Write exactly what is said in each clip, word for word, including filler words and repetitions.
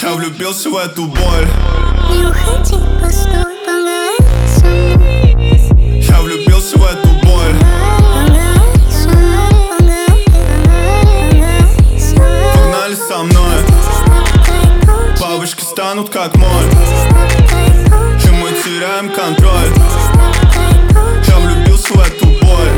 Я влюбился в эту боль. Не уходи, постой, поговори со мной. Я влюбился в эту боль. Поговори со мной, поговори, поговори со мной. Погнали со мной. Бабочки станут как моль, и мы теряем контроль. Я влюбился в эту боль.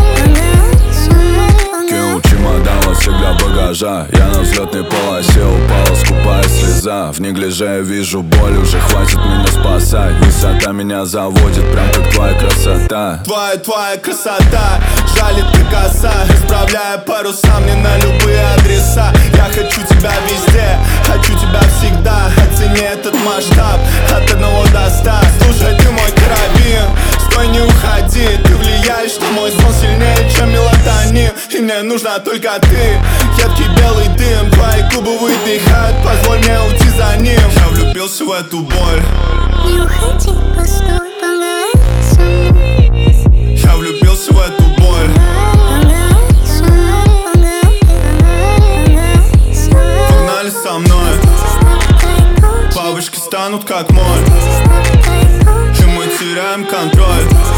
Кинул чемодан во всех для багажа. Я на взлетной полосе, упала скупая слеза. В неглиже я вижу боль, уже хватит меня спасать. Высота меня заводит, прям как твоя красота. Твоя, твоя красота, жалит ты коса. Исправляя паруса мне на любые адреса. Я хочу тебя везде, хочу тебя всегда. Оцени этот масштаб, от одного до ста. Слушай, ты мой карабин, стой, не уходи. Ты влияешь на мой сон сильнее, чем мелатонин. И мне нужна только ты, едкий белый дым. Твои губы выдыхают, позволь мне уйти за ним. Я влюбился в эту боль. Не уходи, постой, поговори со мной. Я влюбился в эту боль. Поговори со мной, поговори, поговори со мной. Погнали со мной. Бабочки станут как моль, и мы теряем контроль.